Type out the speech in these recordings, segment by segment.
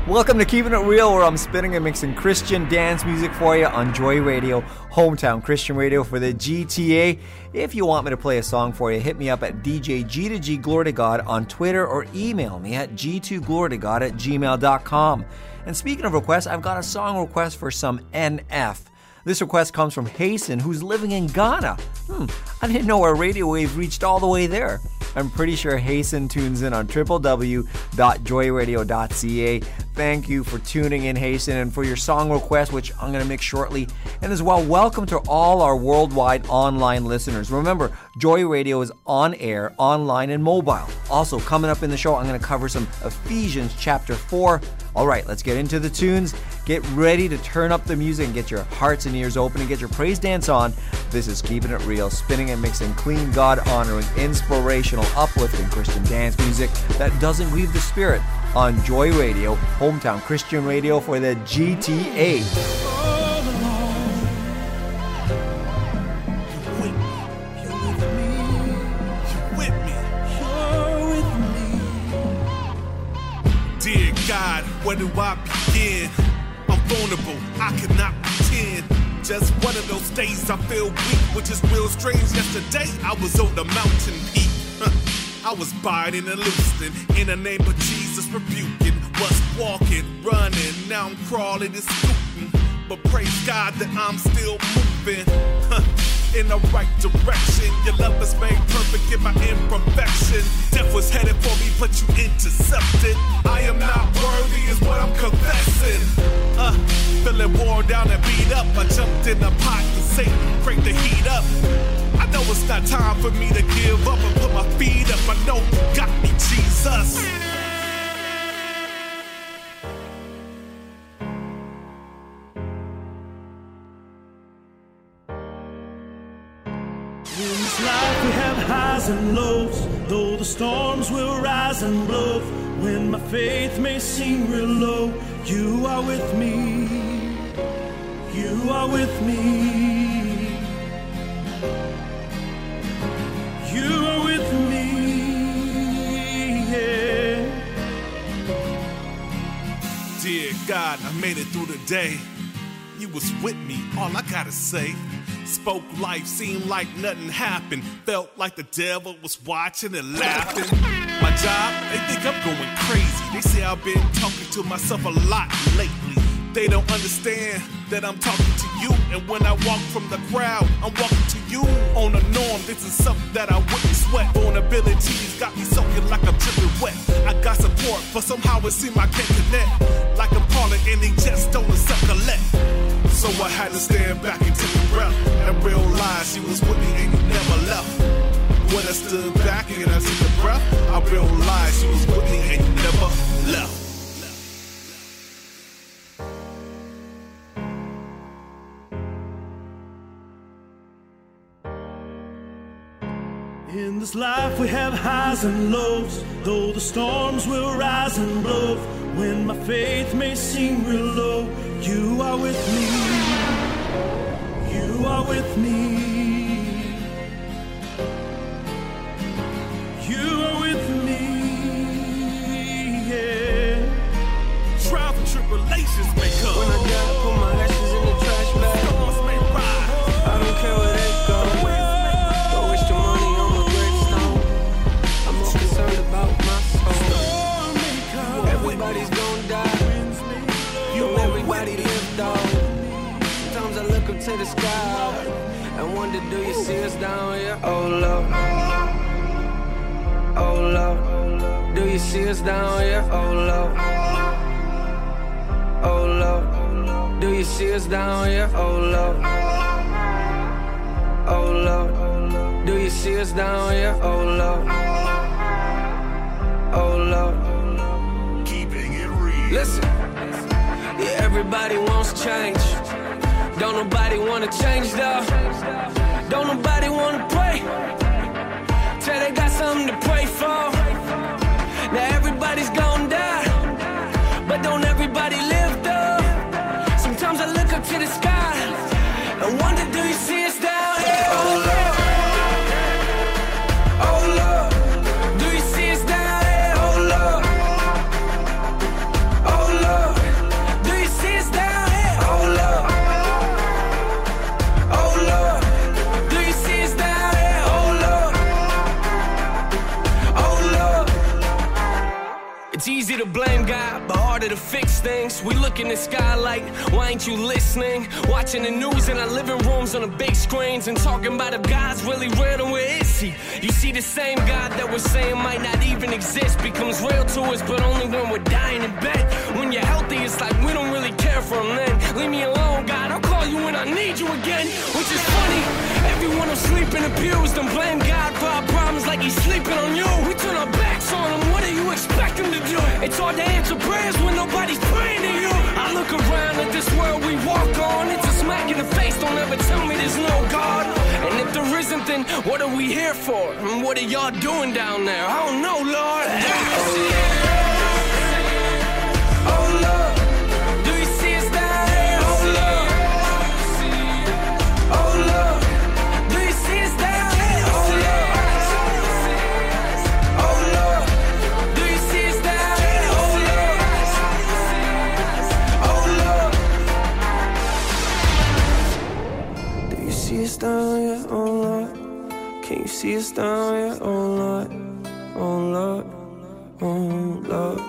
Welcome to Keeping It Real, where I'm spinning and mixing Christian dance music for you on Joy Radio, hometown Christian radio for the GTA. If you want me to play a song for you, hit me up at DJ G2G Glory to God on Twitter or email me at g2glorytogod@gmail.com. And speaking of requests, I've got a song request for some NF. This request comes from Hasten, who's living in Ghana. I didn't know our radio wave reached all the way there. I'm pretty sure Hasten tunes in on www.joyradio.ca. Thank you for tuning in, Hasten, and for your song request, which I'm going to mix shortly. And as well, welcome to all our worldwide online listeners. Remember, Joy Radio is on air, online, and mobile. Also, coming up in the show, I'm going to cover some Ephesians chapter 4. All right, let's get into the tunes. Get ready to turn up the music and get your hearts and ears open and get your praise dance on. This is Keeping It Real, spinning and mixing clean, God-honoring, inspirational, uplifting Christian dance music that doesn't grieve the Spirit on Joy Radio, hometown Christian radio for the GTA. Dear God, where do I begin? I'm vulnerable, I cannot pretend. Just one of those days I feel weak, which is real strange. Yesterday I was on the mountain peak. I was biting and loosening, in the name of Jesus rebuking. Was walking, running, now I'm crawling and scooting. But praise God that I'm still moving in the right direction. Your love is made perfect in my imperfection. Death was headed for me, but you intercepted. I am not worthy is what I'm confessing. Feeling worn down and beat up, I jumped in the pot and Satan cranked the heat up. I know it's not time for me to give up and put my feet up. I know you got me, Jesus. In this life we have highs and lows, though the storms will rise and blow. When my faith may seem real low, you are with me. You are with me. You are with me, yeah. Dear God, I made it through the day. You was with me, all I gotta say. Spoke life, seemed like nothing happened. Felt like the devil was watching and laughing. My job, they think I'm going crazy. They say I've been talking to myself a lot lately. They don't understand that I'm talking to you. And when I walk from the crowd, I'm walking to you. On the norm, this is something that I wouldn't sweat. Vulnerabilities got me soaking like I'm dripping wet. I got support, but somehow it seems I can't connect. Like I'm calling and they just don't accept collect. So I had to stand back and take a breath and realize she was with me and you never left. When I stood back and I took a breath, I realized she was with me and you never left. In this life we have highs and lows, though the storms will rise and blow. When my faith may seem real low, you are with me. You are with me. You are with me, yeah. Trials and tribulations may come. When I gotta put my ashes in the trash bag, Storms may rise. I don't care where they go. Don't waste your money on my gravestone. I'm more concerned about my soul. Everybody's gonna die. Don't everybody live, dog. Sometimes I look up to the sky and wonder, do you see us down here? Oh Lord, oh Lord, do you see us down here? Oh Lord, oh Lord, do you see us down here? Oh Lord, oh Lord, do you see us down here? Oh Lord, oh Lord, Keeping it real. listen. Yeah, everybody wants change. Don't nobody wanna change though. Don't nobody wanna pray. Till they got something to pray for. Now everybody's gonna die, but don't everybody live though. Sometimes I look up to the sky and wonder, do you see us down here? Oh Lord, oh Lord, do you see us down here? Oh Lord, oh Lord. things. We look in the sky like, why ain't you listening? Watching the news in our living rooms on the big screens and talking about if God's really real and where is he? You see the same God that we're saying might not even exist becomes real to us, but only when we're dying in bed. When you're healthy, it's like we don't really care for him then. Leave me alone, God, I'll call you when I need you again. Which is funny, everyone will sleep in the pews and blame God for our problems like he's sleeping on you. We turn our backs on him, what do you expect him to do? It's hard to answer prayers when nobody's praying to you. I look around at this world we walk on, it's a smack in the face, don't ever tell me there's no God. And if there isn't, then what are we here for? And what are y'all doing down there? I don't know, Lord. Oh, Lord. Do you see us down here? Oh, Lord. Oh, Lord. Do you see us down here? Oh, Lord. Oh, Lord. Do you see us down here? Oh, Lord. Oh, Lord. Do you see us down here? Oh, Lord. Can you see us down here? Oh, Lord. Oh, Lord. Oh, Lord.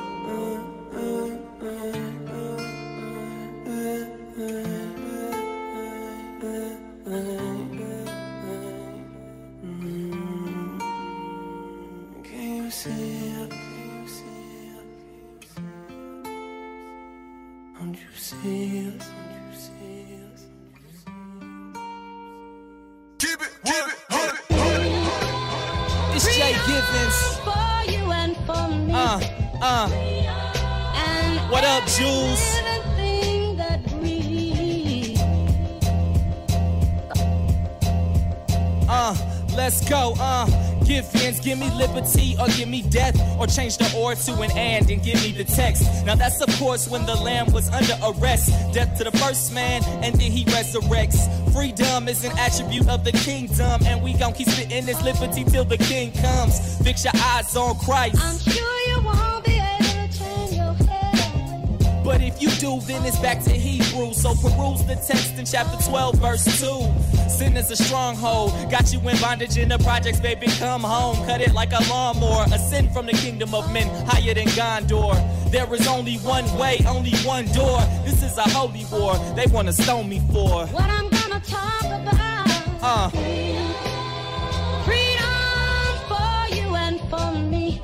It's Jay Givens. For you and for me. And What up, Jules? everything that we Let's go, Give ends, give me liberty or give me death, or change the or to an and give me the text. Now that's of course when the lamb was under arrest. Death to the first man and then he resurrects. Freedom is an attribute of the kingdom, and we gon' keep spitting this liberty till the king comes. Fix your eyes on Christ. I'm sure you won't be able to turn your head. But if you do, then it's back to Hebrew. So peruse the text in chapter 12, verse 2. Sin is a stronghold, got you in bondage in the projects, baby, come home. Cut it like a lawnmower, ascend from the kingdom of men, higher than Gondor. There is only one way, only one door. This is a holy war, they wanna stone me for. What I'm gonna talk about. Freedom for you and for me.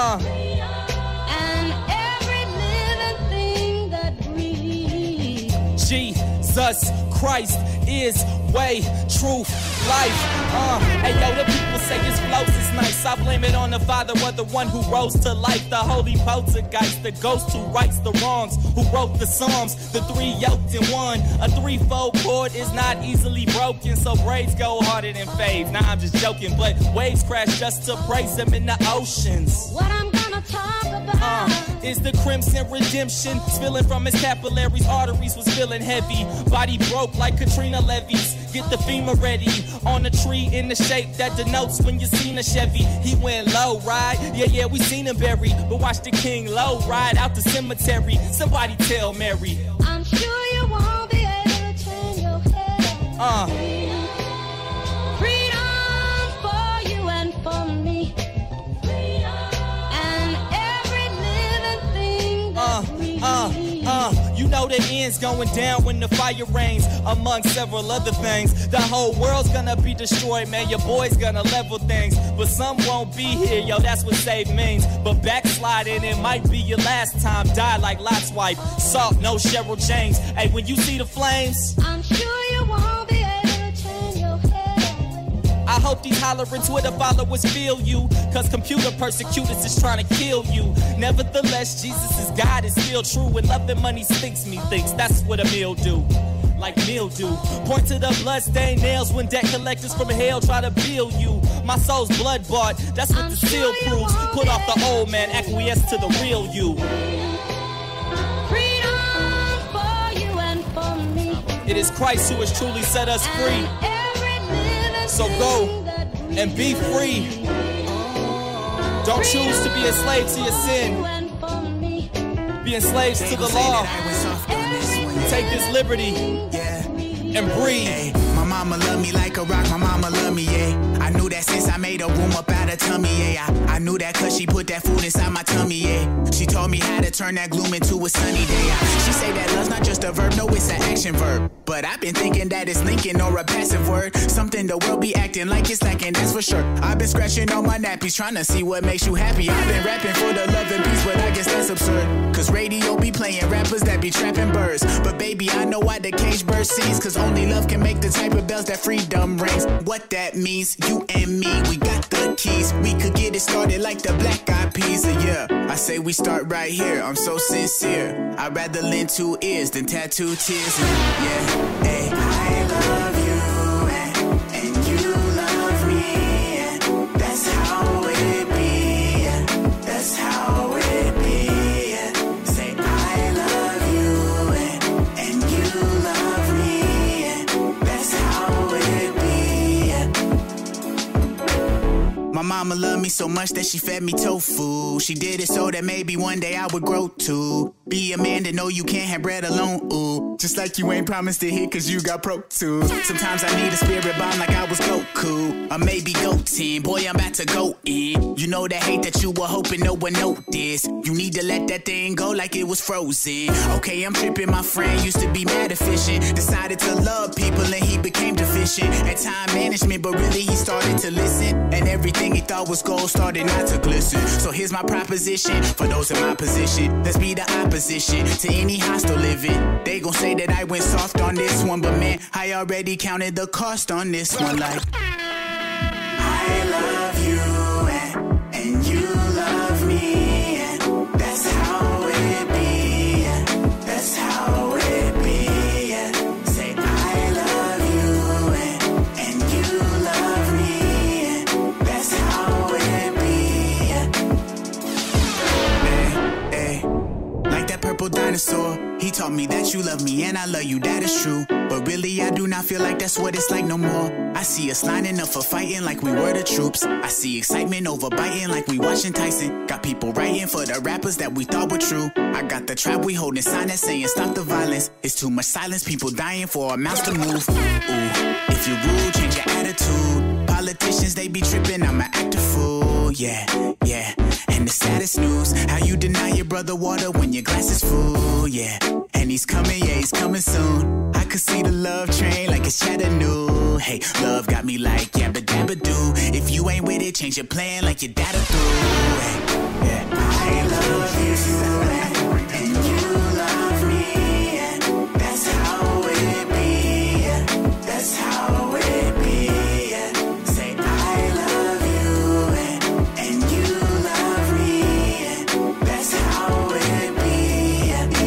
And every living thing that breathes. Jesus Christ is way, truth, life. Hey yo, the people say his flows is nice. I blame it on the Father or the one who rose to life. The holy poltergeist, the ghost who rights the wrongs, who wrote the Psalms, the three yoked in one. A threefold cord is not easily broken, so braids go harder than faves. Nah, I'm just joking, but waves crash just to praise him in the oceans. What I'm gonna talk about. Is the crimson redemption spilling from his capillaries, arteries was feeling heavy, body broke like Katrina Levy's. Get the FEMA ready on a tree in the shape that denotes when you seen a Chevy. He went low, right? Yeah, we seen him buried, but watch the king low ride out the cemetery. Somebody tell Mary. I'm sure you won't be able to turn your head. Freedom for you and for me. And every living thing that You know the end's going down when the fire rains, among several other things. The whole world's gonna be destroyed, man. Your boy's gonna level things, but some won't be here, yo. That's what save means. But backsliding, it might be your last time. Die like Lot's wife. Salt, no Cheryl James. Hey, when you see the flames, I'm sure you won't be able to turn your head. I hope these hollering Twitter followers feel you, cause computer persecutors is trying to kill you. Nevertheless, Jesus' God is still true, and love and money stinks me thinks. That's what a meal do. Like mildew. Point to the bloodstained nails when debt collectors from hell try to bill you. My soul's blood bought, that's what I'm the seal sure you proves. won't Put be off the old man, acquiesce to the real you. Freedom for you and for me. It is Christ who has truly set us free. And every living So go thing that and be free. Don't choose to be a slave to your sin. you and for me. Be enslaved to the law. Take this liberty and breathe. My mama love me like a rock, my mama love me, yeah. I knew that since I made a room up out of tummy, yeah. I knew that cause she put that food inside my tummy, yeah. She taught me how to turn that gloom into a sunny day. She say that love's not just a verb, no, it's an action verb. But I've been thinking that it's linking or a passive word. Something the world be acting like it's lacking, that's for sure. I've been scratching on my nappies, trying to see what makes you happy. I've been rapping for the love and peace, but I guess that's absurd. Cause radio be playing rappers that be trapping birds. But baby, I know why the cage bird sings. Cause only love can make the type of bells that freedom rings. What that means, you and me, we got the keys. We could get it started like the Black Eyed Peas. Yeah, I say we start right here, I'm so sincere. I'd rather lend 2 ears than tattoo tears. Yeah, hey, I love you and you love me, and that's how it be, that's how it be. Say I love you and you love me, and that's how it be. My mama loved me so much that she fed me tofu. She did it so that maybe one day I would grow to be a man to know you can't have bread alone, ooh. Just like you ain't promised to hit cause you got Pro Tools. Sometimes I need a spirit bomb like I was Goku. Or maybe Goten, boy I'm about to go in. You know that hate that you were hoping no one noticed. You need to let that thing go like it was frozen. Okay, I'm tripping, my friend used to be mad efficient. Decided to love people and he became deficient at time management, but really he started to listen. And everything he thought was gold started not to glisten. So here's my proposition for those in my position. Let's be the opposition to any hostile living. They gon' say that I went soft on this one, but man, I already counted the cost on this one. Like I love you and you love me, and that's how it be, that's how it be. Say I love you and you love me, and that's how it be. Hey, like that purple dinosaur, he taught me that you love me and I love you, that is true. But really I do not feel like that's what it's like no more. I see us lining up for fighting like we were the troops. I see excitement over biting like we watching Tyson. Got people writing for the rappers that we thought were true. I got the trap we holding sign that saying stop the violence. It's too much silence, people dying for a mouse to move. Ooh, if you rude, change your attitude. Politicians, they be tripping, I'm an actor fool. Yeah, yeah. And the saddest news, how you deny your brother water when your glass is full. Yeah, and he's coming, yeah, he's coming soon. I could see the love train like it's Chattanooga. Hey, love got me like yabba dabba doo. If you ain't with it, change your plan like your data through. Hey, yeah, I love you and you love me, and that's how it be, that's how it be. Say I love you and you love me, and that's how it be.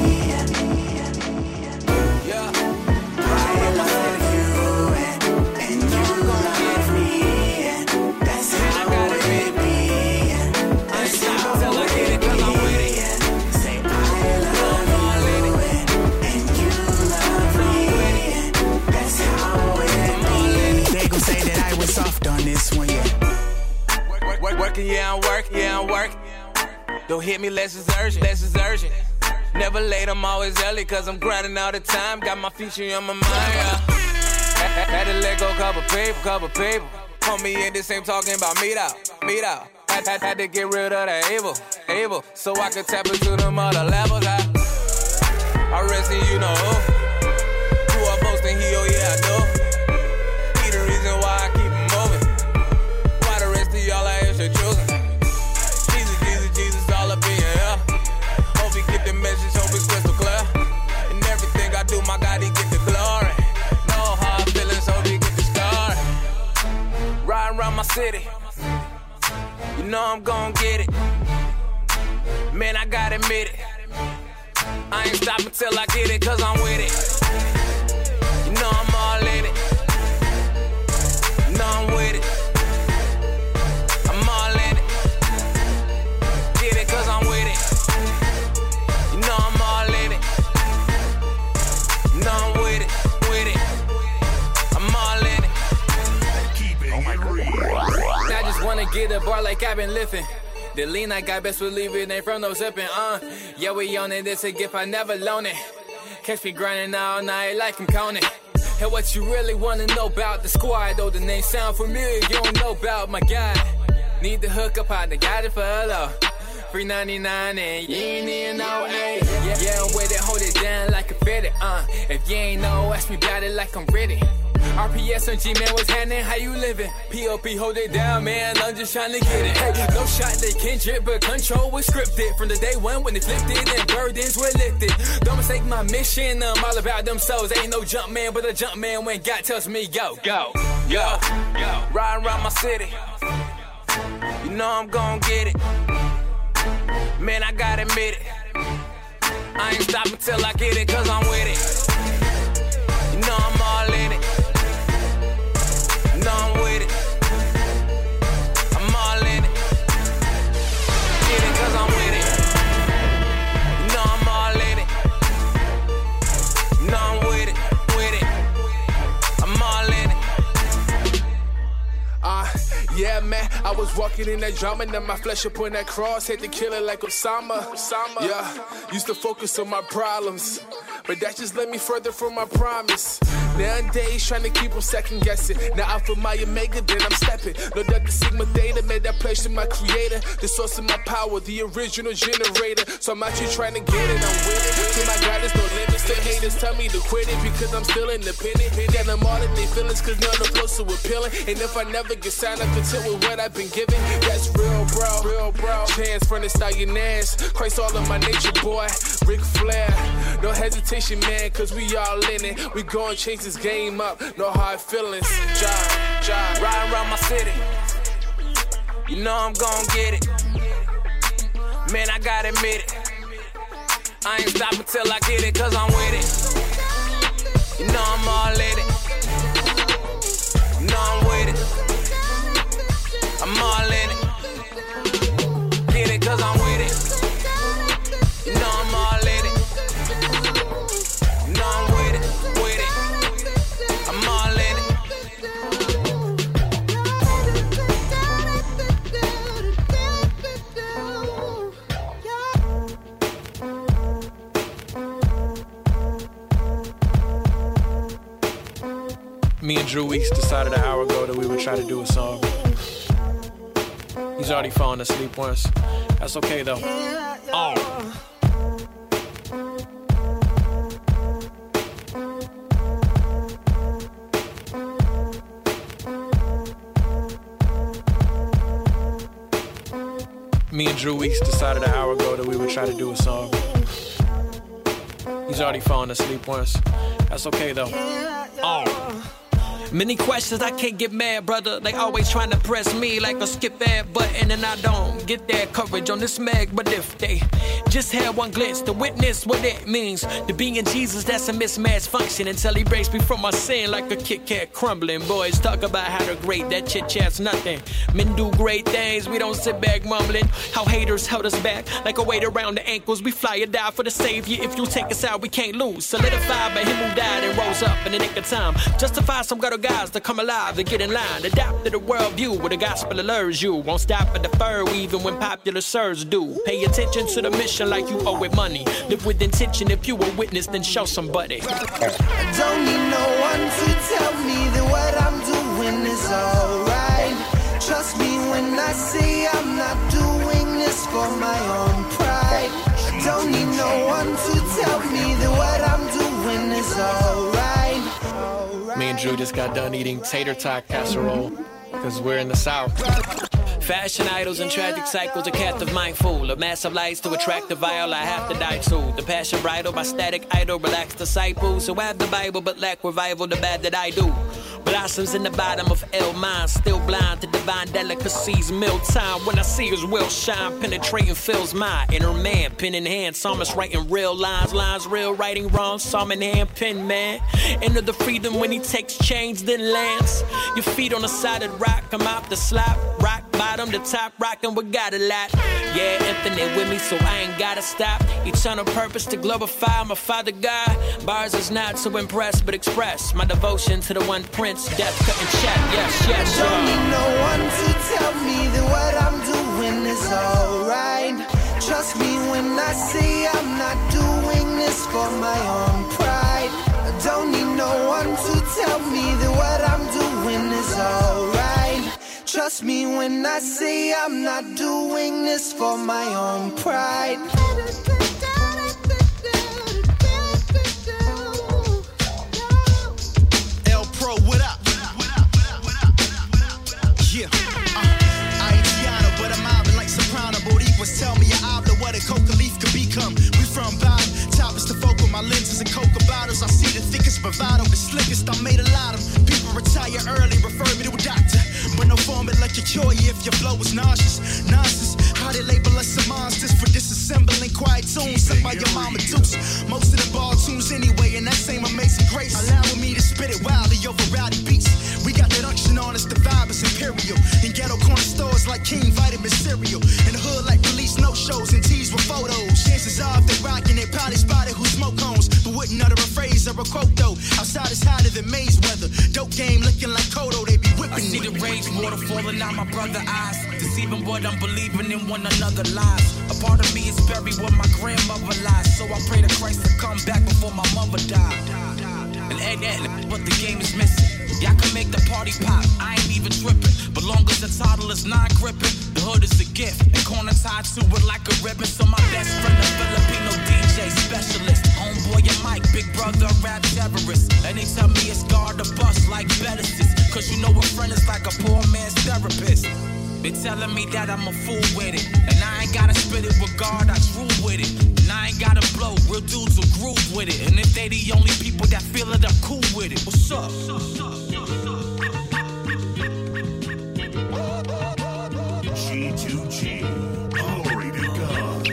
Yeah. I love you and you love me, and that's how it be. I ain't stopping till I get it cause I'm with it. Say I love you and you love me, and that's how it be. They gon' say that I was soft on this one, yeah. Working, yeah, I'm working. Don't hit me, less is urgent. Never late, I'm always early, cause I'm grinding all the time. Got my future on my mind, yeah. Had to let go, couple people. Homie in this ain't talking about meet out. Had to get rid of the evil, so I could tap into them other levels. I rest in you know who. You are boasting, yeah, I know. He the reason why I keep it moving. Why the rest of y'all out here should choosing. Jesus, all up in your ear. Hope he get the message, hope it's crystal clear. And everything I do, my God, he get the glory. No hard feelings, hope he get the story. Riding around my city, you know I'm gon' get it. Man, I gotta admit it. I ain't stopping till I get it, cause I'm with it. You know I'm all in it. You know I'm with it. I'm all in it. Get it, cause I'm with it. You know I'm all in it. You know I'm with it. I'm all in it. Keep it real. I just wanna get a bar like I've been lifting. The lean I got, best believe it ain't from no zipping, Yeah, we on it, it's a gift, I never loan it. Catch me grinding all night like I'm counting. And what you really wanna know about the squad, though the name sound familiar, you don't know about my guy. Need the hook up, I got it for hello. $3.99 and you ain't even know, ayy. Yeah, I'm with it, hold it down like a fitted, If you ain't know, ask me about it like I'm ready. RPS and G-Man, what's happening? How you living? POP, hold it down, man. I'm just trying to get it. Hey, no shot, they can't drip, but control was scripted. From the day one when they flipped it and burdens were lifted. Don't mistake my mission, I'm all about them souls. Ain't no jump man, but a jump man when God tells me go. Riding around my city. You know I'm gon' get it. Man, I gotta admit it. I ain't stopping till I get it, cause I'm with it. You know I'm all in it. You know I'm with it. I'm all in it. Get it, cause I'm with it. You know I'm all in it. You know I'm with it, I'm all in it. Yeah, man, I was walking in that drama, and then my flesh up on that cross, had to kill it like Osama. Yeah, used to focus on my problems, but that just led me further from my promise. Nowadays, trying to keep them second guessing. Now Alpha, my Omega, then I'm stepping. No doubt the Sigma Theta made that place to my creator, the source of my power, the original generator. So I'm out here trying to get it, I'm with it. To my God, there's no limits. The haters tell me to quit it because I'm still independent. And I'm all in their feelings because none of the so appealing. And if I never get signed up content with what I've been given, that's real, bro. Chance from the stallion ass. Christ all of my nature, boy. Ric Flair. No hesitation, man, cause we all in it. We gon' change this game up. No hard feelings. Job. Riding around my city. You know I'm gon' get it. Man, I gotta admit it. I ain't stopping till I get it, cause I'm with it. You know I'm all in it. You know I'm with it. I'm all in it. Get it, cause I'm with it. You know I'm all in it. You know I'm with it. I'm all in it. Me and Drew Weeks decided an hour ago that we would try to do a song. He's already fallen asleep once. That's okay though. Me and Drew Weeks decided an hour ago that we would try to do a song. He's already fallen asleep once. That's okay though. Many questions, I can't get mad, brother. They always trying to press me like a skip that button, and I don't get that coverage on this mag. But if they just had one glance to witness what it means to be in Jesus, that's a mismatched function until he breaks me from my sin like a Kit Kat crumbling. Boys talk about how they're great, that chit chat's nothing. Men do great things, we don't sit back mumbling. How haters held us back like a weight around the ankles. We fly or die for the Savior. If you take us out, we can't lose. Solidified by him who died and rose up in the nick of time. Justify some gutter guys to come alive, to get in line. Adapt to the world view where the gospel allures you. Won't stop at the fur even when popular sirs do. Pay attention to the mission like you owe it money. Live with intention, if you a witness then show somebody. I don't need no one to tell me that what I'm doing is alright. Trust me when I say I'm not doing this for my own pride. I don't need no one to tell me that what I'm doing is alright. Me and Drew just got done eating tater tot casserole because we're in the South. Fashion idols and tragic cycles, a captive mind fool. Of massive lights to attract the vile, I have to die too. The passion bridled by static idol, relaxed disciples who have the Bible but lack revival, the bad that I do. Blossoms in the bottom of L mine, still blind to divine delicacies. Mealtime when I see his will shine, penetrating fills my inner man. Pen in hand, psalmist writing real lines, lines real, writing wrong. Psalm in hand, pen man. Enter the freedom when he takes change, then lands. Your feet on the solid rock, I'm out the slop. Rock bottom, the top rockin', we got a lot. Yeah, infinite with me, so I ain't gotta stop. Eternal purpose to glorify my Father God. Bars is not to impress, but express my devotion to the one Prince. Death cutting chat, yes. Don't need no one to tell me that what I'm doing is alright. Trust me when I say I'm not doing this for my own pride. I don't need no one to tell me that what I'm doing is alright. Trust me when I say I'm not doing this for my own pride. El Pro, what up? Yeah, I ain't Gianna, but I'm mobbing like soprano. Boricuas tell me I hablo what a coca leaf could become. We from bottom, top is the focal. My lenses and coca bottles. I see the thickest bravado, the slickest. I made a lot of people retire early. Refer me to a doctor, but no formula can cure you if your flow is nauseous. Nonsense, how they label us some monsters for disassembling quiet tunes sung by your mama deuce. Most of the ball tunes anyway, and that same amazing grace allowing me to spit it wildly over rowdy beats. We got that unction on us, the vibe is imperial. In ghetto corner stores like King Vitamin cereal. In the hood like police no shows and tees with photos. Chances are if they rockin' it, probably spotted who smoke cones, but wouldn't utter a phrase or a quote though. Outside is hotter than Maze weather. Dope game looking like Kodo, they be whipping. I see the rage water falling out my brother's eyes, deceiving what I'm believing in one another lies. A part of me is buried where my grandmother lies, so I pray to Christ to come back before my mother died. And what the game is missing. Y'all can make the party pop, I ain't even tripping. But long as the title is non-gripping, the hood is a gift. And corner tied to it like a ribbon. So my best friend, a Filipino DJ specialist. Homeboy and Mike, big brother, rap terrorist. And they tell me it's guard the bus like Bedison. Cause you know a friend is like a poor man's therapist. They telling me that I'm a fool with it. And I ain't gotta spit it with God, I drew with it. And I ain't gotta blow, real dudes will groove with it. And if they the only people that feel it, I'm cool with it. What's up? G2G, glory to God.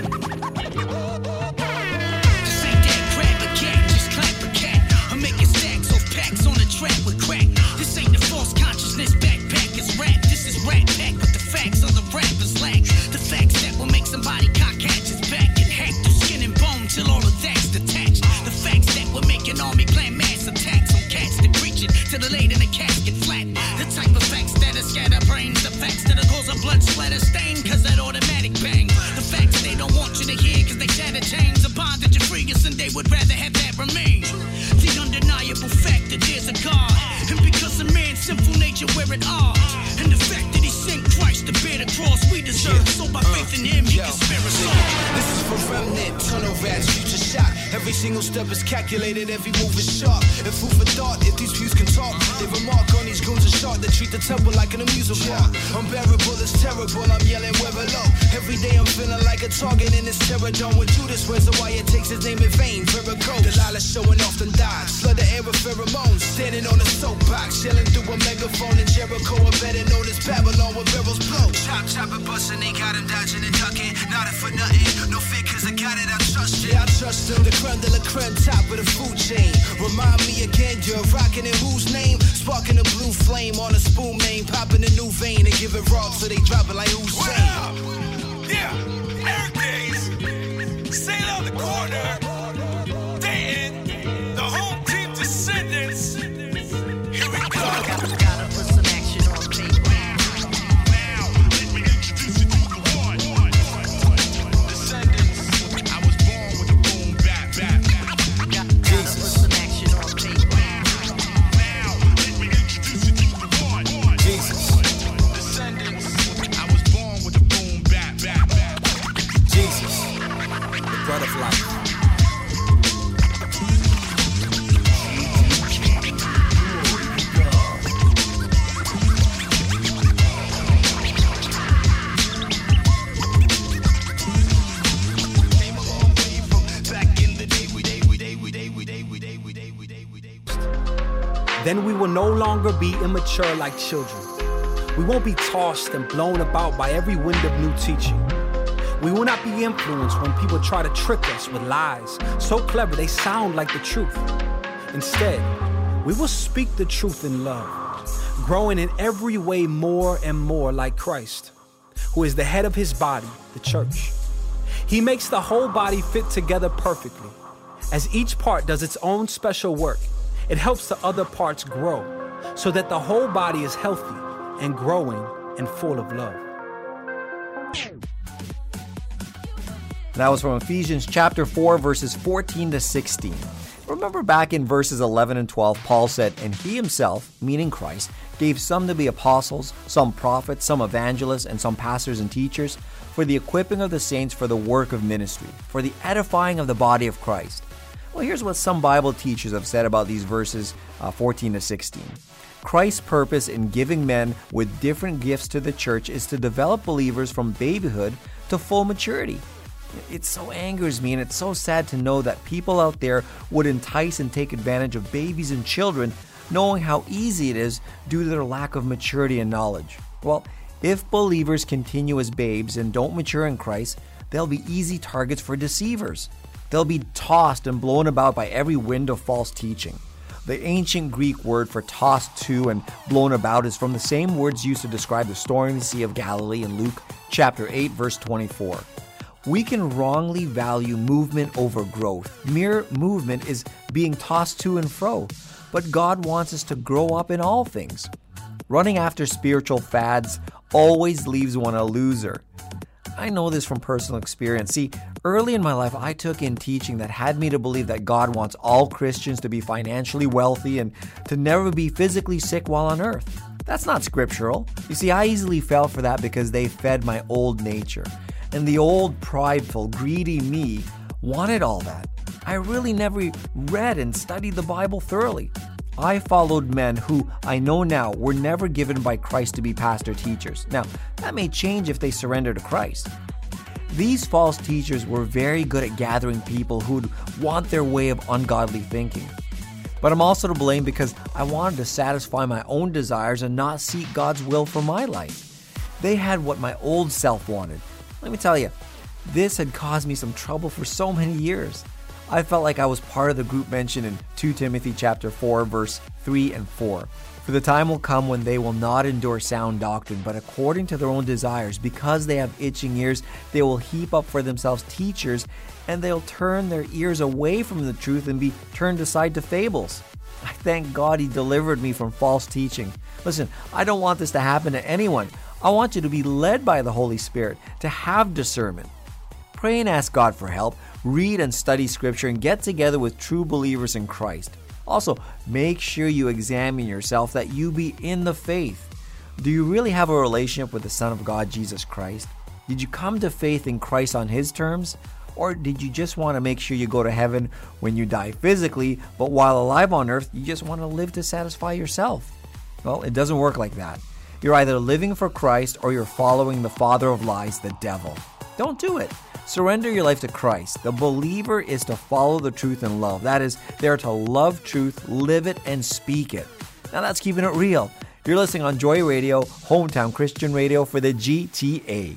This ain't that crab a cat, just clap a cat. I'm making stacks off packs on the track with crack. This ain't the false consciousness backpack, it's rap. This is rap pack with the facts other rappers lack. The facts that will make somebody cock hatch his back and hack through skin and bone till all of that's detached. The facts that will make an army plan mass attacks on cats that preach it till the laid in the casket flat. The type of facts that are scatter brains, the facts that cause a blood splatter stain, cause that automatic bang. The facts they don't want you to hear, cause they shatter chains. A bond that you free us and they would rather have that remain. The undeniable fact that there's a God, and because of man's sinful nature we're at odds. And the fact that he sent Christ to bear the cross we deserve, so by faith in him he can spare us all. This is for remnant, tunnel rats, future shot. Every single step is calculated, every move is sharp. And food for thought, if these views can talk. They remark on these goons and sharp that treat the temple like an amusement park. Unbearable, it's terrible, I'm yelling where below. Every day I'm feeling like a target in this terror dome. When Judas wears a wire, takes his name in vain. Jericho, Delilah showing off the dies. Flood the air with pheromones. Standing on a soapbox, yelling through a megaphone. In Jericho, a better known as Babylon with barrels blow. Chop, chop, and bustin', they got him dodging and ducking. Not it for nothing, no fear, cause I got it, I trust you. Yeah, I trust him. The creme de la creme, top of the food chain. Remind me again, you're rocking in whose name? Sparking a blue flame on a spoon main. Popping a new vein and give it raw so they drop it like Hussein. Yeah, Eric Days, Sail on the Corner, Dayton, the home team Descendants. Here we go. Gotta put some action on paper. Now, let me introduce you to the one. Descendants, I was born with a boom, bap, bap. Gotta put some action on paper. Now, let me introduce you to the one. Descendants, I was born with a boom, bap, bap, bap. Jesus, the bread of life. Then we will no longer be immature like children. We won't be tossed and blown about by every wind of new teaching. We will not be influenced when people try to trick us with lies, so clever they sound like the truth. Instead, we will speak the truth in love, growing in every way more and more like Christ, who is the head of his body, the church. He makes the whole body fit together perfectly. As each part does its own special work, it helps the other parts grow so that the whole body is healthy and growing and full of love. That was from Ephesians chapter 4, verses 14 to 16. Remember back in verses 11 and 12, Paul said, "And he himself, meaning Christ, gave some to be apostles, some prophets, some evangelists, and some pastors and teachers, for the equipping of the saints for the work of ministry, for the edifying of the body of Christ." Well, here's what some Bible teachers have said about these verses 14 to 16. Christ's purpose in giving men with different gifts to the church is to develop believers from babyhood to full maturity. It so angers me, and it's so sad to know that people out there would entice and take advantage of babies and children, knowing how easy it is due to their lack of maturity and knowledge. Well, if believers continue as babes and don't mature in Christ, they'll be easy targets for deceivers. They'll be tossed and blown about by every wind of false teaching. The ancient Greek word for tossed to and blown about is from the same words used to describe the stormy Sea of Galilee in Luke chapter 8, verse 24. We can wrongly value movement over growth. Mere movement is being tossed to and fro, but God wants us to grow up in all things. Running after spiritual fads always leaves one a loser. I know this from personal experience. See, early in my life, I took in teaching that had me to believe that God wants all Christians to be financially wealthy and to never be physically sick while on earth. That's not scriptural. You see, I easily fell for that because they fed my old nature. And the old, prideful, greedy me wanted all that. I really never read and studied the Bible thoroughly. I followed men who I know now were never given by Christ to be pastor teachers. Now, that may change if they surrender to Christ. These false teachers were very good at gathering people who'd want their way of ungodly thinking. But I'm also to blame because I wanted to satisfy my own desires and not seek God's will for my life. They had what my old self wanted. Let me tell you, this had caused me some trouble for so many years. I felt like I was part of the group mentioned in 2 Timothy chapter 4, verse 3 and 4. For the time will come when they will not endure sound doctrine, but according to their own desires, because they have itching ears, they will heap up for themselves teachers, and they'll turn their ears away from the truth and be turned aside to fables. I thank God He delivered me from false teaching. Listen, I don't want this to happen to anyone. I want you to be led by the Holy Spirit, to have discernment. Pray and ask God for help, read and study Scripture, and get together with true believers in Christ. Also, make sure you examine yourself that you be in the faith. Do you really have a relationship with the Son of God, Jesus Christ? Did you come to faith in Christ on His terms? Or did you just want to make sure you go to heaven when you die physically, but while alive on earth, you just want to live to satisfy yourself? Well, it doesn't work like that. You're either living for Christ or you're following the father of lies, the devil. Don't do it. Surrender your life to Christ. The believer is to follow the truth in love. That is, they are to love truth, live it, and speak it. Now that's keeping it real. You're listening on Joy Radio, hometown Christian radio for the GTA.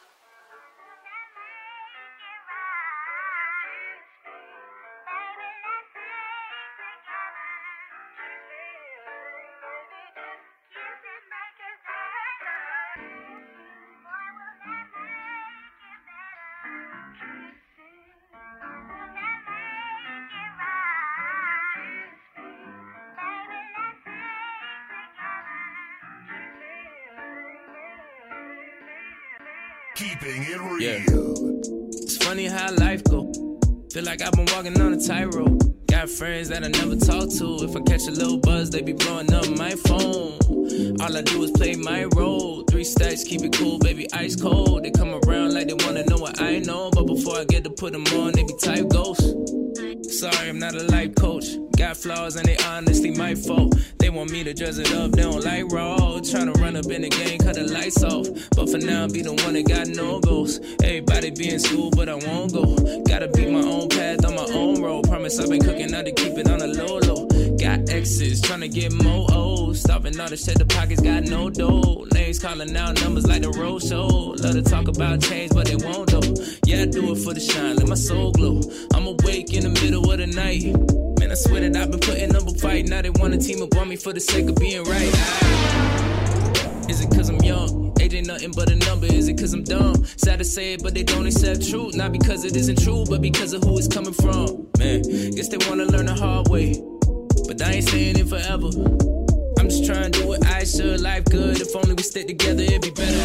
Keeping it real. Yeah. It's funny how life go. Feel like I've been walking on a tightrope. Got friends that I never talk to. If I catch a little buzz, they be blowing up my phone. All I do is play my role. 3 stacks, keep it cool, baby, ice cold. They come around like they wanna know what I know, but before I get to put them on, they be type ghosts. Sorry, I'm not a life coach. Got flaws and they honestly my fault. They want me to dress it up, they don't like raw. Tryna run up in the game, cut the lights off. But for now, be the one that got no goals. Everybody be in school, but I won't go. Gotta be my own path on my own road. Promise I've been cooking out to keep it on the low low. Got exes, tryna get more O's. Stopping all the shit, the pockets got no dough. Names calling out numbers like the road show. Love to talk about change, but they won't though. Yeah, I do it for the shine, let my soul glow. I'm awake in the middle of the night. Man, I swear that I've been putting up a fight. Now they wanna team up on me for the sake of being right. Is it cause I'm young? Age ain't nothing but a number. Is it cause I'm dumb? Sad to say it, but they don't accept truth. Not because it isn't true, but because of who it's coming from. Man, guess they wanna learn the hard way. But I ain't staying in forever. I'm just trying to do what I should. Life good, if only we stick together, it'd be better.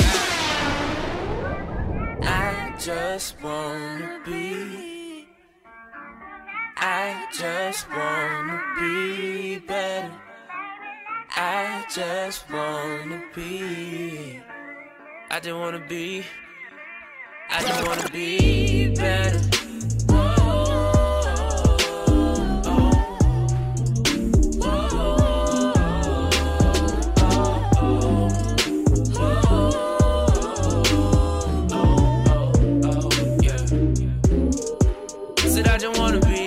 I just wanna be. I just wanna be better. I just wanna be. I just wanna be. I just wanna be better. I just wanna be.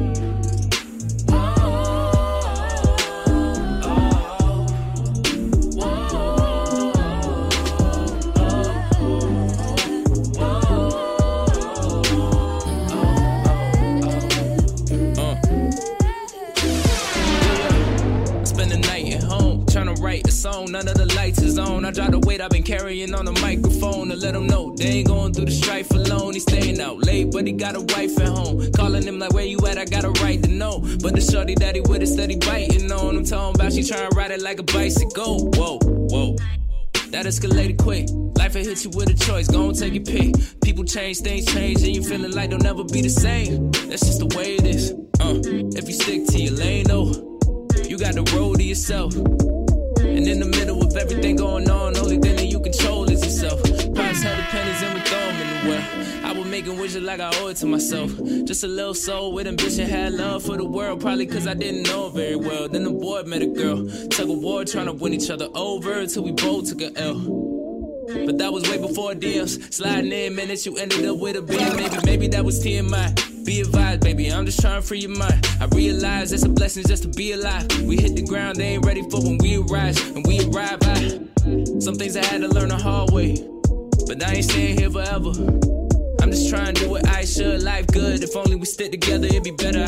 Spend the night at home, tryna write a song, none of the lights is on. I drop the weight I've been carrying on the microphone to let them know they ain't going through the strife alone. He's staying out late, but he got a wife at home. Calling him like, where you at? I got a right to know. But the shorty that he with is steady biting on him. Talking about she trying to ride it like a bicycle. Whoa, whoa. That escalated quick. Life will hit you with a choice. Go and take your pick. People change, things change, and you feeling like they'll never be the same. That's just the way it is. If you stick to your lane, though, you got the road to yourself. And in the middle of everything going on, only thing that you control is yourself. Pops had the pennies and we throw them in the well. I was making wishes like I owe it to myself. Just a little soul with ambition, had love for the world. Probably cause I didn't know it very well. Then the boy met a girl, tug of war, trying to win each other over till we both took an L. But that was way before DMs. Sliding in minutes, you ended up with a beat. Maybe that was TMI. Be advised, baby, I'm just trying to free your mind. I realize it's a blessing just to be alive. We hit the ground, they ain't ready for when we arise. When we arrive, some things I had to learn the hard way. But I ain't staying here forever. I'm just trying to do what I should. Life good, if only we stick together, it'd be better.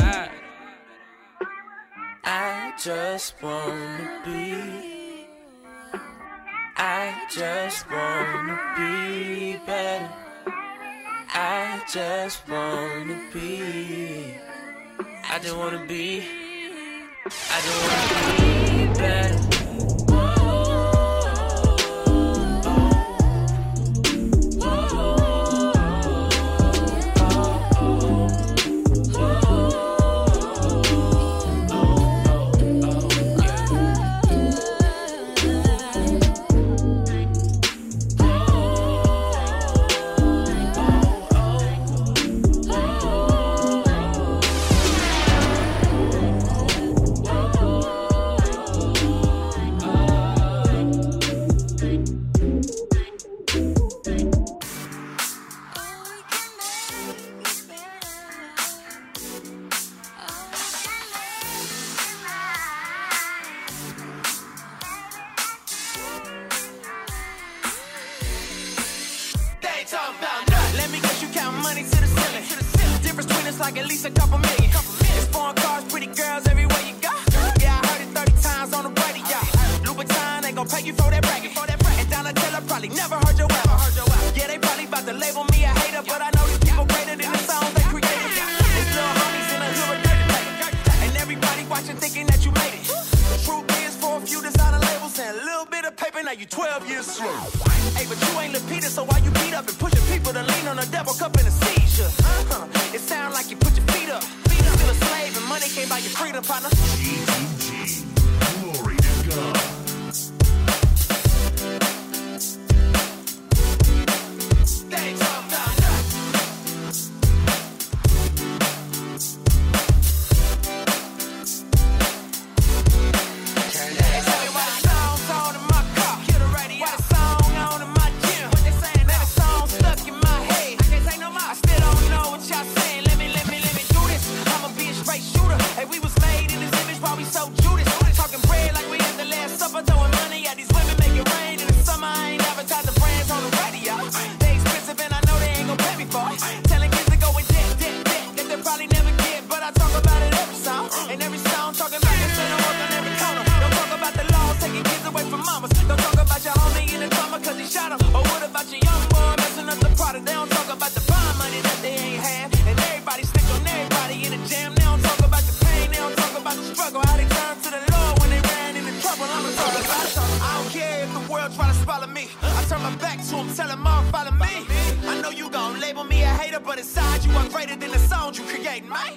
I just wanna be. I just wanna be better. I just wanna be. I just wanna be. I just wanna be better. Like at least a couple million. It's foreign cars, pretty girls everywhere you go. Yeah, I heard it 30 times on the radio. Louboutin ain't gon' pay you for that bragging. And Donatella probably never heard your album. Yeah, they probably about to label me a hater, but I know these people greater than the songs they created. It's little homies in the hood with dirty paper. And everybody watching thinking that you made it. The truth is, for a few designer labels and a little bit of paper, now you 12 years slow. Hey, but you ain't Lil Peter, so why you beat up and pushing people to lean on a devil cup in a seizure? It sound like you put your feet up. Still a slave and money can't buy your freedom, partner. G2G, glory to God. They talk about Tell them all follow me. I know you gon' label me a hater, but inside you are greater than the songs you create, man.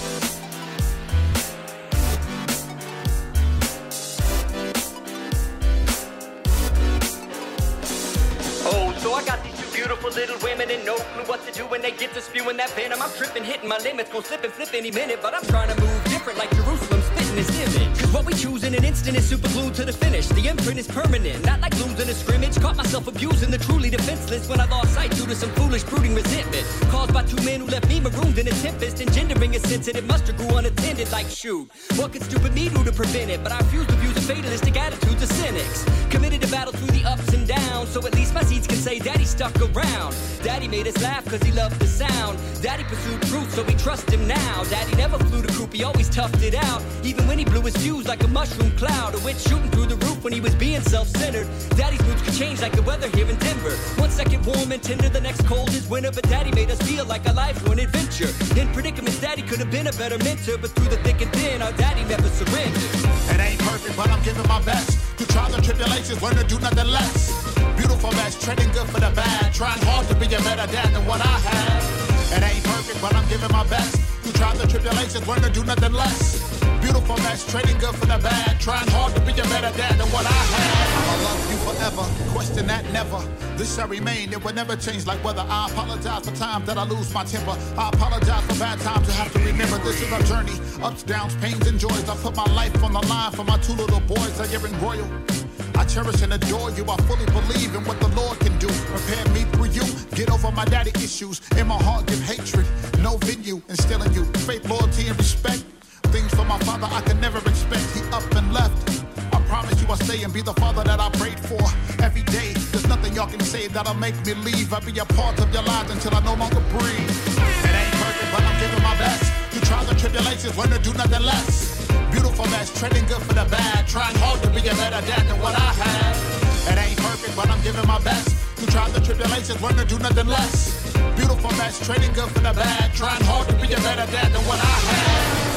Oh, so I got these two beautiful little women and no clue what to do when they get to spewing that venom. I'm tripping, hitting my limits, gon' slip and flip any minute, but I'm trying to move different like Jerusalem spitting his image. Cause what we choose in an instant is super glued to the finish. The imprint is permanent, not like losing a scrimmage. Caught myself abusing the truly defenseless when I lost sight due to some foolish brooding resentment. Caused by two men who left me marooned in a tempest, engendering a sensitive mustard grew unattended like shoot. What could stupid me do to prevent it? But I refuse to view the fatalistic attitudes of cynics. Committed to battle through the ups and downs, so at least my seeds can say Daddy stuck around. Daddy made us laugh cause he loved the sound. Daddy pursued truth so we trust him now. Daddy never flew the coop, he always toughed it out. Even when he blew his fuse like a mushroom cloud, or went shooting through the roof when he was being self-centered. Daddy's moods could change like the weather here in Denver. 1 second warm and tender, the next cold is winter. But Daddy made us feel like a life for an adventure. In predicaments, Daddy could have been a better mentor, but through the thick and thin, our Daddy never surrendered. It ain't perfect, but I'm giving my best. To trials and tribulations, learn to do nothing less. Beautiful mess, trading good for the bad. Trying hard to be a better dad than what I had. It ain't perfect, but I'm giving my best. Through trials and tribulations, learn to do nothing less. Beautiful mess, trading good for the bad. Trying hard to be a better dad than what I had. I'ma love you forever, question that never. This shall remain, it will never change like weather. I apologize for times that I lose my temper. I apologize for bad times, you have to remember this is a journey. Ups, downs, pains, and joys. I put my life on the line for my two little boys. I give in royal. I cherish and adore you. I fully believe in what the Lord can do. Prepare me through you. Get over my daddy issues. In my heart, give hatred. No venue, instilling you. Faith, loyalty, and respect. Things from my father I could never expect. He up and left. I promise you I'll stay and be the father that I prayed for. Every day, there's nothing y'all can say that'll make me leave. I'll be a part of your lives until I no longer breathe. It ain't perfect, but I'm giving my best. Through trials and tribulations, learn to do nothing less. Beautiful mess, trading good for the bad. Trying hard to be a better dad than what I had. It ain't perfect, but I'm giving my best. Through trials and tribulations, learn to do nothing less. Beautiful mess, trading good for the bad. Trying hard to be a better dad than what I had.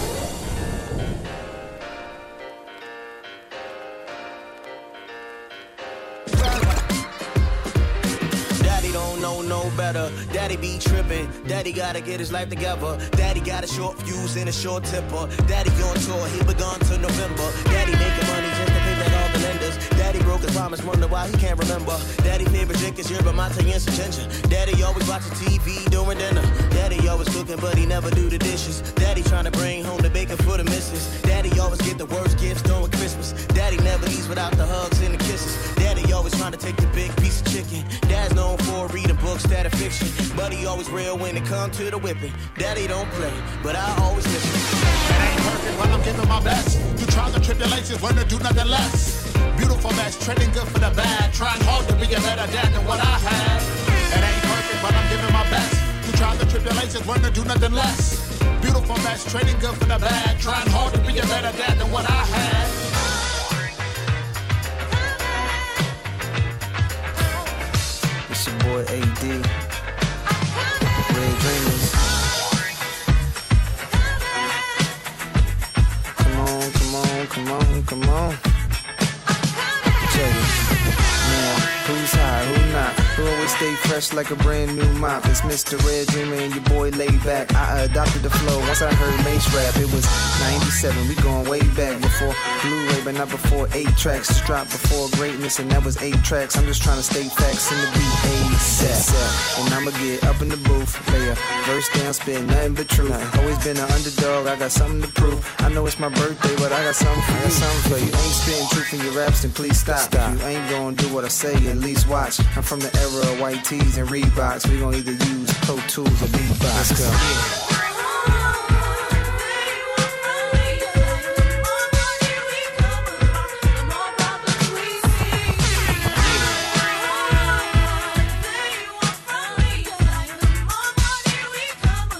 No better. Daddy be trippin'. Daddy gotta get his life together. Daddy got a short fuse and a short temper. Daddy on tour, he begun to November. Daddy making money just to pay back all the lenders. Daddy broke his promise, wonder why he can't remember. Daddy favorite drink is yerba mate and some ginger. Daddy always watching TV during dinner. Daddy always cooking, but he never do the dishes. Daddy trying to bring home the bacon for the missus. Daddy always get the worst gifts during Christmas. Daddy never leaves without the hugs and the kisses. Daddy always trying to take the big piece of chicken. Dad's known for reading books that are fiction, but he always real when it comes to the whipping. Daddy don't play, but I always listen. It ain't perfect, but I'm giving my best. Through trials and tribulations, learn to do nothing less. Beautiful mess, trading good for the bad. Trying hard to be a better dad than what I had. It ain't perfect, but I'm giving my best. Through trials and tribulations, learn to do nothing less. Beautiful mess, trading good for the bad. Trying hard to be a better dad than what I had. It's your boy AD. Red Dreamers. Come on. Check it. Now, who's high, who not? Who always stay fresh like a brand new mop? It's Mr. Red Dreamer and your boy laid back. I adopted the flow once I heard Mace rap. It was 97, we going way back. Before Blu-ray, but not before 8 tracks. Just dropped before greatness, and that was 8 tracks. I'm just trying to state facts in the beat ASAP. And I'ma get up in the booth, lay a verse down, spit nothing but truth. Always been an underdog, I got something to prove. I know it's my birthday, but I got something for you. Ain't spitting truth in your raps, then please stop. If you ain't gonna do what I say, at least watch. I'm from the era of white tees and Reeboks. We gon' either use Pro Tools or Beatbox. Let's go.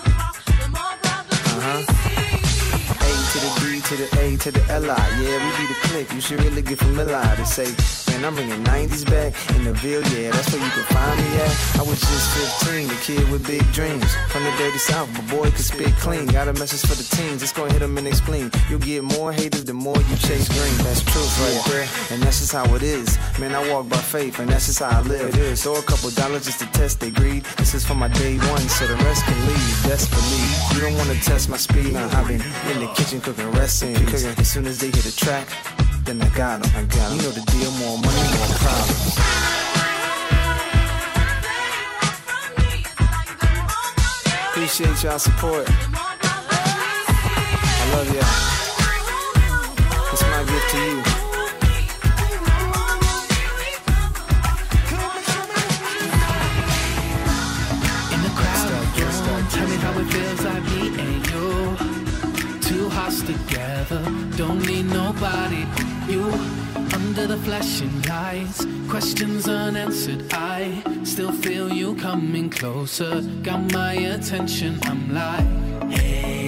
to the A to the L-I. Yeah, we be the click, you should really get familiar. They say, man, I'm bringing 90s back in the Ville, yeah, that's where you can find me at. I was just 15, a kid with big dreams. From the dirty south, but boy could spit clean. Got a message for the teens, it's gonna hit them in their spleen. You'll get more haters the more you chase green. That's truth right there, and that's just how it is. Man, I walk by faith, and that's just how I live. It is. Throw a couple dollars just to test their greed. This is for my day one, so the rest can leave. That's for me. You don't wanna test my speed. Now I've been in the kitchen cooking wrestling. As soon as they hit the track, then I got them. You know the deal, more money, more problems. Appreciate y'all support. I love y'all. It's my gift to you. In the crowd, tell me how it feels like me and you. Two hearts together, don't need nobody but you. Under the flashing lights, questions unanswered, I still feel you coming closer. Got my attention, I'm like, hey,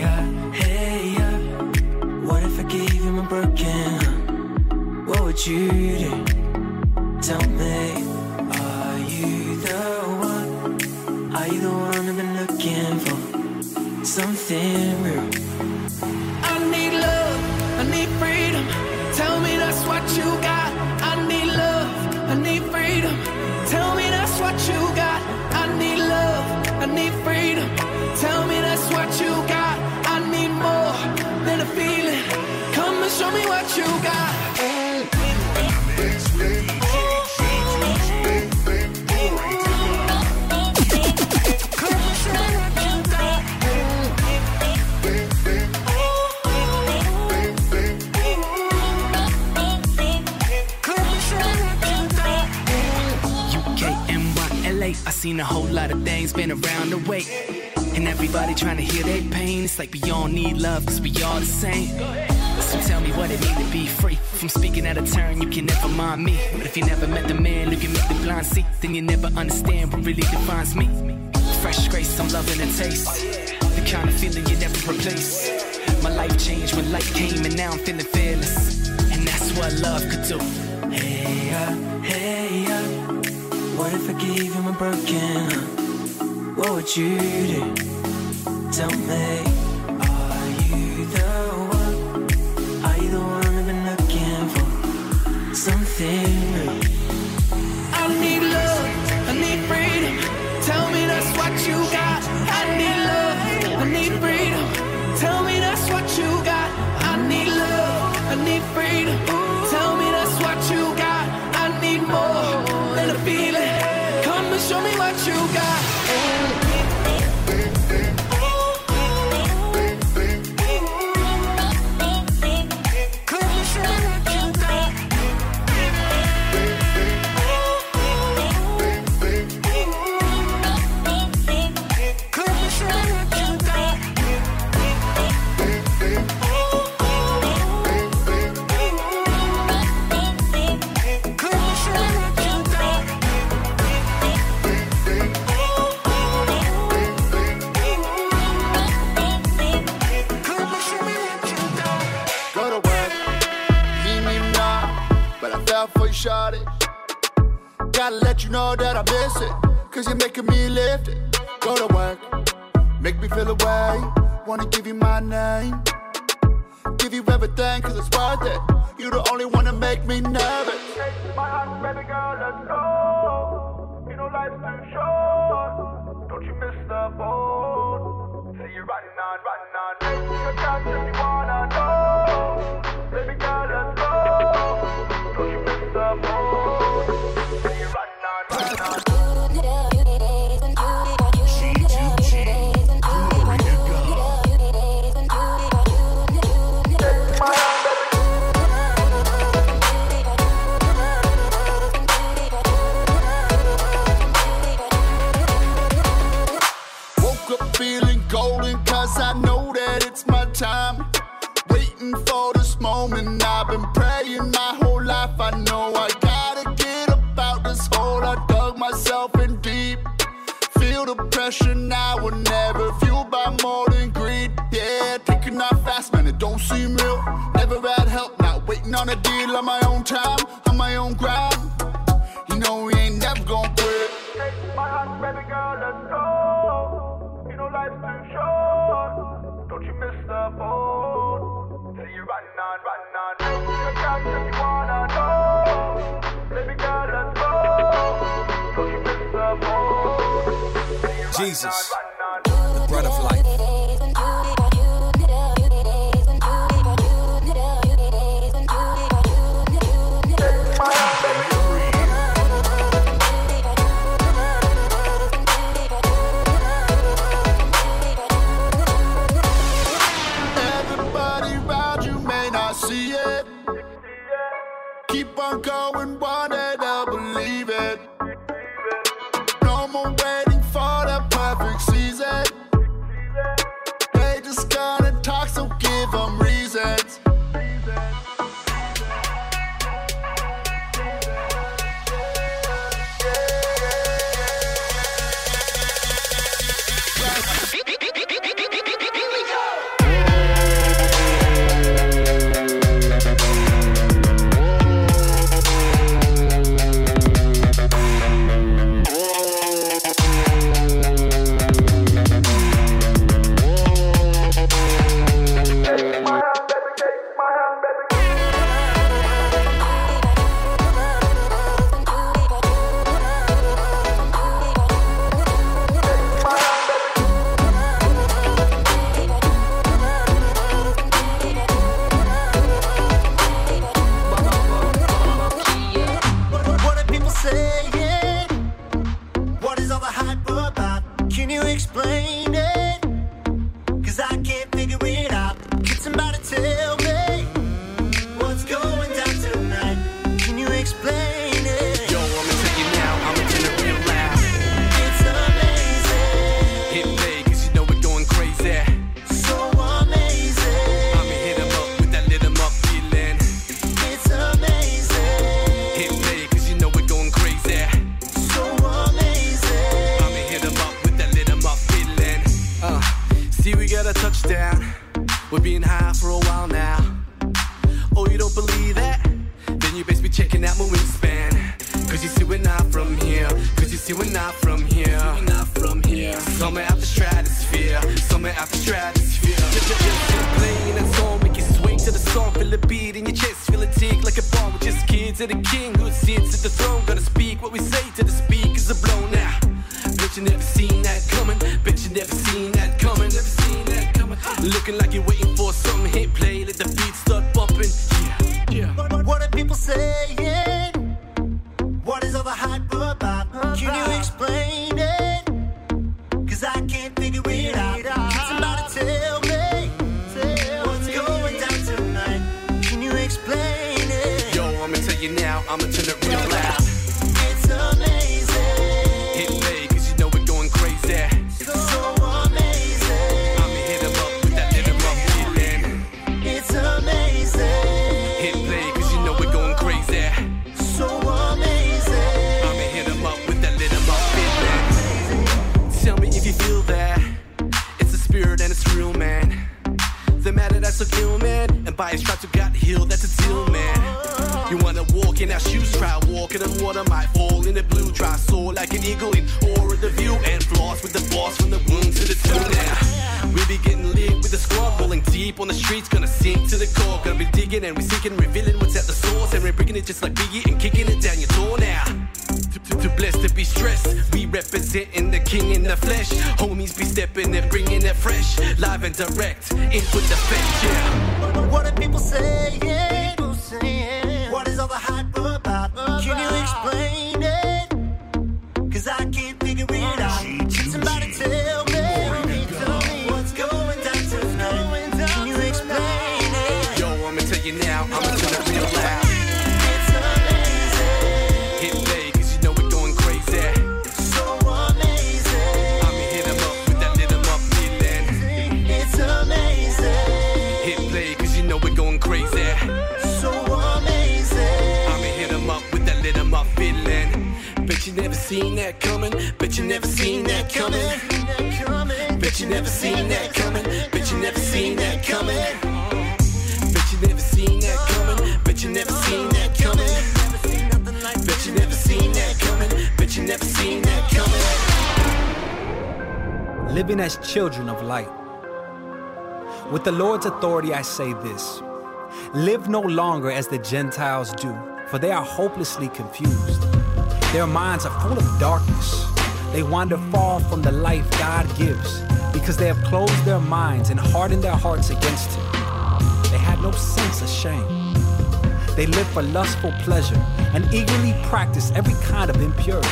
what if I gave you my broken heart? What would you do? Tell me, are you the one? Are you the one I've been looking for? Something real. I need love, I need freedom. Tell me that's what you got. I need love, I need freedom. Tell me that's what you got. I need love, I need freedom. Tell me that's what you got. I need more than a feeling. Come and show me what you got. I seen a whole lot of things, been around the way. And everybody trying to heal their pain. It's like we all need love, cause we all the same. So tell me what it mean to be free. From speaking out of turn, you can never mind me. But if you never met the man who can make the blind see, then you never understand what really defines me. Fresh grace, I'm loving the taste. The kind of feeling you never replace. My life changed when light came and now I'm feeling fearless. And that's what love could do. Hey, what if I gave you my broken heart? What would you do? Tell me, are you the one? Are you the one I've been looking for? Something real. I need love, I need freedom. Tell me that's what you got. I need love, I need freedom. Tell me that's what you got. I need love, I need freedom. Tell me that's what you got. I need more than a feeling. Come and show me what you got. Gotta let you know that I miss it, cause you're making me lift it. Go to work, make me feel away. Wanna give you my name, give you everything, cause it's worth it. You the only one to make me nervous. My heart, baby girl, let's go. You know life's too short. Don't you miss the boat? See you riding on. Your touch if you wanna know. Baby girl, let's go. Don't you miss the boat? See you riding on. Woke up feeling golden, cause I know that it's my time. Waiting for this moment, I've been praying my whole life. I know I gotta get up out this hole. I dug myself in deep. Feel the pressure now, will never fueled by more than greed. Yeah, taking off fast, man, it don't seem real. Never had help, now waiting on gonna deal on my own time, on my own ground. You know we ain't never gonna quit. Take my hand, baby girl, let's go. You know life's too short. Don't you miss the boat? See you run on. You got if you wanna know. Baby girl, let's go. Don't you miss the boat? Jesus, the bread of life. Everybody around you may not see it. Keep on going, one day they'll believe it. No more waiting for the perfect season. They just gonna talk, so give them reasons. What are people saying? What is all the hype about? Can you explain it? 'Cause I can't figure it out. Can somebody tell me what's going down tonight? Can you explain it? Yo, I'ma tell you now, I'ma turn it real loud. It's amazing. Hit play, 'cause you know we're going crazy. So amazing. I'ma hit 'em up with that lit 'em up feeling. It's amazing. Hit play, 'cause you know we're going crazy. So amazing. I'ma hit 'em up with that lit 'em up feeling. See, we got a touchdown. We're being high for a while now. Oh, you don't believe that? Then you best be checking out my wingspan. 'Cause you see we're not from here. 'Cause you see we're not from here. Not from here. Somewhere out the stratosphere. Somewhere out the stratosphere. Just playing that song, make you swing to the song. Feel the beat in your chest, feel it tick like a bomb. We're just kids of the king who sits at the throne. Gonna speak what we say to the speakers are blown now. Bet you never seen that coming. Bet you never seen that coming. Never seen that coming. Looking like you're waiting for something. Hit play, let the beat start bumping. Yeah. What are people saying? What is all the hype about? Can you explain it? 'Cause I can't figure it out. Can somebody tell me what's going down tonight? Can you explain it? Yo, I'ma tell you now, I'ma turn it real loud. It's amazing. Hit play, 'cause you know we're going crazy. So amazing. I'ma hit 'em up with that lit 'em up feeling. It's amazing. Hit play, 'cause you know we're going crazy. So amazing. I'ma hit 'em up with that lit 'em up feeling. Tell me if you feel that. It's a spirit and it's real, man. The matter that's so ill, man. And by his stripes you got healed, that's a deal, man. You wanna walk in our shoes, try walking on water, might fall in the blue, try soar like an eagle in awe of the view, and floss with the boss from the womb to the tomb now. We be getting lit with the squad, rolling deep on the streets, gonna sink to the core, gonna be digging and we seeking, revealing what's at the source, and we're bringing it just like Biggie and kicking it down your door now. Too blessed to be stressed, we representing the king in the flesh. Homies be stepping and bringing it fresh, live and direct, input the fetch, yeah. What are people saying? What is all the hype about? Can you explain it? 'Cause I can't figure it out. Can somebody tell me what's going down tonight? Can you explain it? Yo, I'ma tell you now, I'ma turn it real loud. It's amazing. Hit play, 'cause you know we're going crazy. So amazing. I'ma hit 'em up with that lit 'em up feeling. It's amazing. Hit play, 'cause you know we're going crazy. So amazing. I'ma hit 'em up with that lit 'em up feeling. Bet you never seen that coming. Bet you never seen that coming. Bet you never seen that coming. Bet you never seen that coming. Bet you never seen that coming. Bet you never living as children of light. With the Lord's authority, I say this: live no longer as the Gentiles do, for they are hopelessly confused. Their minds are full of darkness. They wander far from the life God gives because they have closed their minds and hardened their hearts against Him. They have no sense of shame. They live for lustful pleasure and eagerly practice every kind of impurity.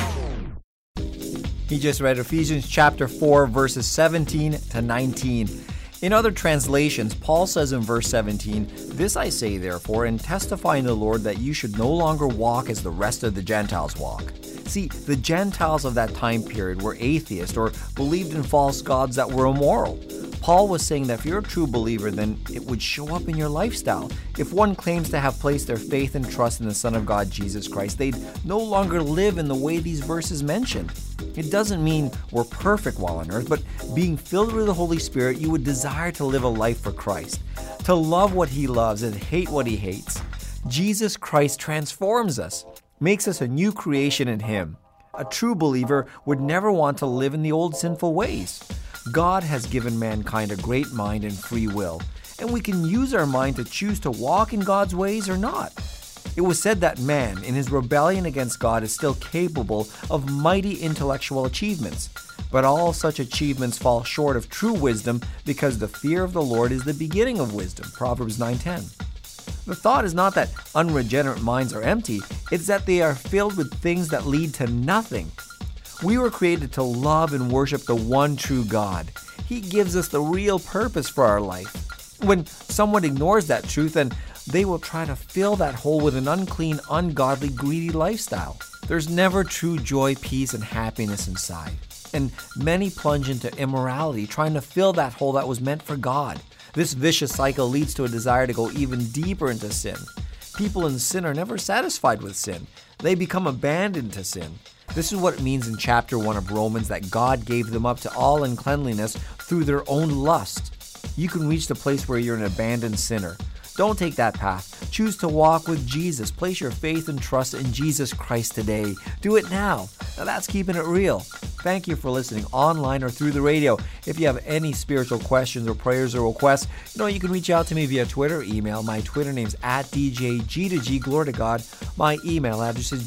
He just read Ephesians chapter 4, verses 17 to 19. In other translations, Paul says in verse 17, "This I say, therefore, and testify in the Lord that you should no longer walk as the rest of the Gentiles walk." See, the Gentiles of that time period were atheists or believed in false gods that were immoral. Paul was saying that if you're a true believer, then it would show up in your lifestyle. If one claims to have placed their faith and trust in the Son of God, Jesus Christ, they'd no longer live in the way these verses mentioned. It doesn't mean we're perfect while on earth, but being filled with the Holy Spirit, you would desire to live a life for Christ, to love what He loves and hate what He hates. Jesus Christ transforms us, makes us a new creation in Him. A true believer would never want to live in the old sinful ways. God has given mankind a great mind and free will, and we can use our mind to choose to walk in God's ways or not. It was said that man, in his rebellion against God, is still capable of mighty intellectual achievements, but all such achievements fall short of true wisdom because the fear of the Lord is the beginning of wisdom, Proverbs 9:10. The thought is not that unregenerate minds are empty, it's that they are filled with things that lead to nothing. We were created to love and worship the one true God. He gives us the real purpose for our life. When someone ignores that truth, then they will try to fill that hole with an unclean, ungodly, greedy lifestyle. There's never true joy, peace, and happiness inside. And many plunge into immorality, trying to fill that hole that was meant for God. This vicious cycle leads to a desire to go even deeper into sin. People in sin are never satisfied with sin. They become abandoned to sin. This is what it means in chapter 1 of Romans, that God gave them up to all uncleanliness through their own lust. You can reach the place where you're an abandoned sinner. Don't take that path. Choose to walk with Jesus. Place your faith and trust in Jesus Christ today. Do it now. Now that's keeping it real. Thank you for listening online or through the radio. If you have any spiritual questions or prayers or requests, you can reach out to me via Twitter or email. My Twitter name's @DJG2G, Glory to God. My email address is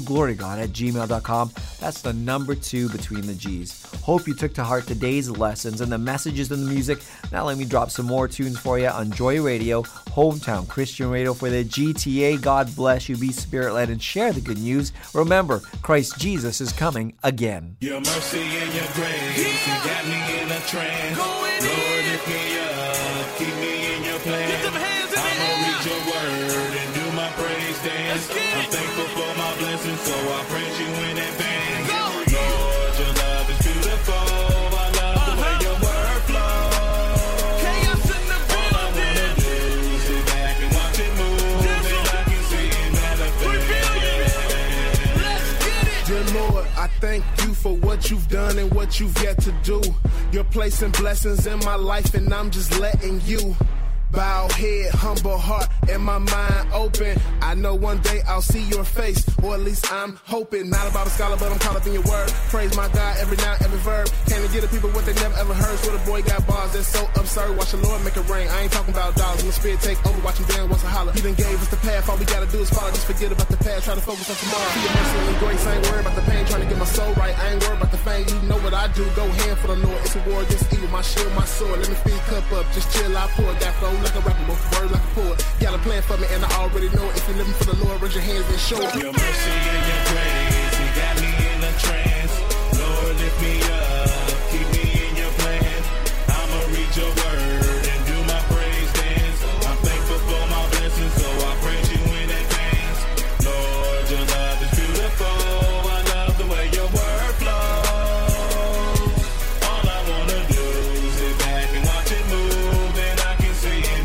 g2glorytogod@gmail.com. That's the number 2 between the G's. Hope you took to heart today's lessons and the messages and the music. Now let me drop some more tunes for you on Joy Radio, Hometown Christian Radio for the GTA. God bless you. Be spirit-led and share the good news. Remember, Christ Jesus is coming again. Your mercy and your grace, you got me in a trance. Lord, lift me up, keep me in your plan. I'ma read your word and do my praise dance. I'm thankful for my blessings, so I praise you in advance. Lord, your love is beautiful. I love the way your word flows. Chaos in the building. All I wanna do is sit back and watch it move, and I can see it manifest. Let's get it. Dear Lord, I thank you for what you've done and what you've yet to do. You're placing blessings in my life and I'm just letting you. Bow head, humble heart, and my mind open. I know one day I'll see your face, or at least I'm hoping. Not a Bible scholar, but I'm caught up in your word. Praise my God every noun, every verb. Can I get the people what they never ever heard? So the boy got bars that's so absurd. Watch the Lord make it rain. I ain't talking about dollars. When the spirit take over, watch him dance, what's a holler. He done gave us the path. All we gotta do is follow. Just forget about the past. Try to focus on tomorrow. See your mercy and grace. I ain't worried about the pain. Trying to get my soul right. I ain't worried about the fame. You know what I do. Go hand for the Lord. It's a war against evil. My shield, my sword. Let me feed cup up. Just chill, I pour. Got flow like a rapper, both word like a poet. Got a plan for me and I already know it. If you're living for the Lord, raise your hands and show it. Your mercy and your grace, you got me in a trance. Lord, lift me up, keep me in your plan. I'ma read your word and do my praise dance. I'm thankful for my blessings, so I praise you in advance. Lord, your love is beautiful. I love the way your word flows. All I wanna do is sit back and watch it move, and I can see it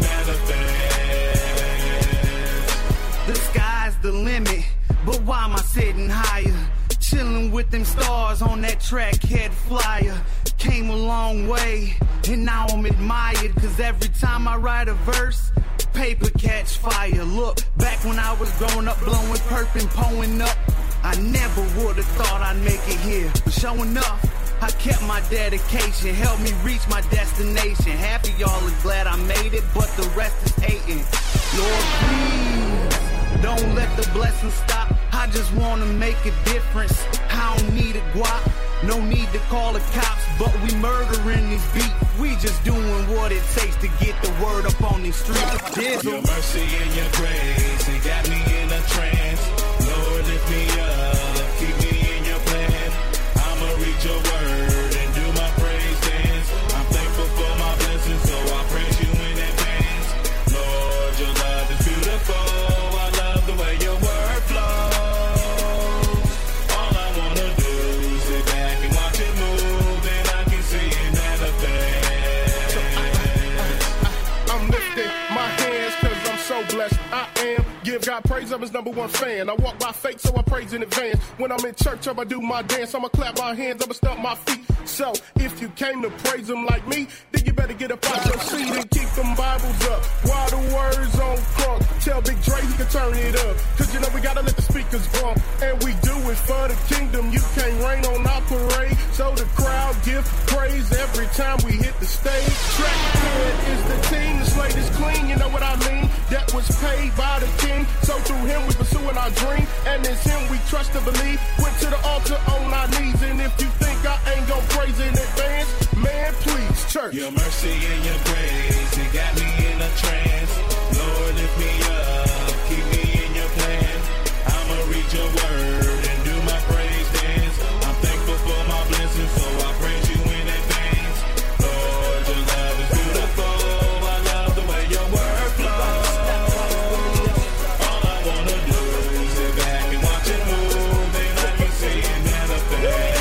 manifest. The sky's the limit, but why am I sitting higher? Chilling with them stars on that track, head flyer. Came a long way, and now I'm admired. Cause every time I write a verse, paper catch fire. Look, back when I was growing up, blowing perp and pulling up, I never would've thought I'd make it here. But sure enough, I kept my dedication, helped me reach my destination. Half of y'all is glad I made it, but the rest is hating. Lord, please, don't let the blessing stop. I just wanna make a difference. I don't need a guap, no need to call the cops, but we murdering these beats. We just doing what it takes to get the word up on these streets. Your mercy and your grace, it got me in a trance. Lord, lift me up, keep me in your plan. I'ma read your word and do my praise dance. I'm thankful for my blessings, so I praise you in advance. Lord, your love is beautiful. I love the way your word flows. All I wanna do is sit back and watch it move, and I can see it manifest. I'm lifting my hands cause I'm so blessed. I am. Give God praise, I'm his #1 fan. I walk by faith, so I praise in advance. When I'm in church, I'ma do my dance. I'ma clap my hands, I'ma stomp my feet. So, if you came to praise him like me, then you better get up out your seat and keep them Bibles up. While the words on crunk, tell Big Dre he can turn it up. Cause you know we gotta let the speakers bump. And we do it for the kingdom. You can't rain on our parade. So the crowd give praise every time we hit the stage. Track 10 is the team, the slate is clean, you know what I mean? That was paid by the king. So through him we pursuing our dream. And it's him we trust and believe. Went to the altar on our knees. And if you think I ain't gon' praise in advance, man, please, church. Your mercy and your grace, it got me in a trance. Lord, lift me up, keep me in your plan. I'ma read your word and do my praise dance. I'm thankful for my blessings, so I praise you in advance. Lord, your love is beautiful. I love the way your word flows. All I wanna do is sit back and watch it move, and I can see it manifest.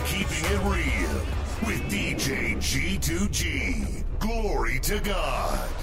G2G. Glory to God.